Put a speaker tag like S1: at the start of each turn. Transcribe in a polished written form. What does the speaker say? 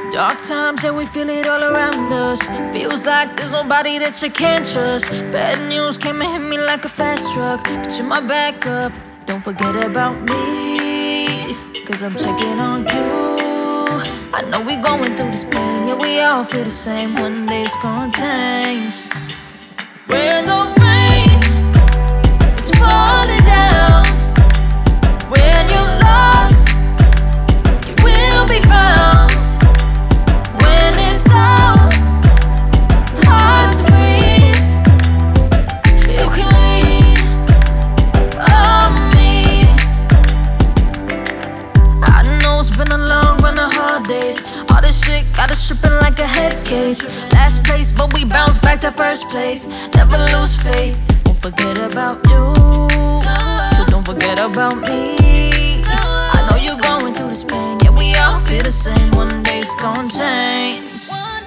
S1: Dark times, yeah, we feel it all around us. Feels like there's nobody that you can't trust. Bad news came and hit me like a fast truck, but you're my backup. Don't forget about me, cause I'm checking on you. I know we going through this pain, yeah, we all feel the same. One day it's gonna change. When the rain is falling down, when you're lost, you will be found. When it's loud, hard to breathe, you can lean on me. I know it's been a long run of hard days. All this shit got us tripping like a head case. Last place, but we bounce back to first place. Never lose faith, won't forget about you, so don't forget about me. I know you're going through this pain, yeah, we all feel the same. One day it's gonna change.